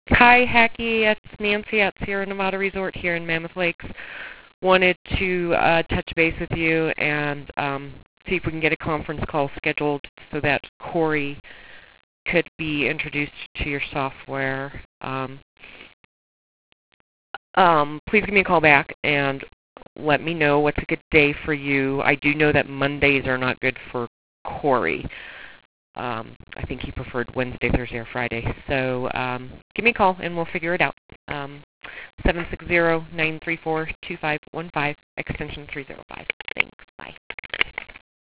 Hi, Hacky. It's Nancy at Sierra Nevada Resort here in Mammoth Lakes. Wanted to touch base with you and see if we can get a conference call scheduled so that Corey could be introduced to your software. Please give me a call back and let me know what's a good day for you. I do know that Mondays are not good for Corey. I think he preferred Wednesday, Thursday, or Friday. So give me a call and we'll figure it out. 760-934-2515, extension 305. Thanks. Bye.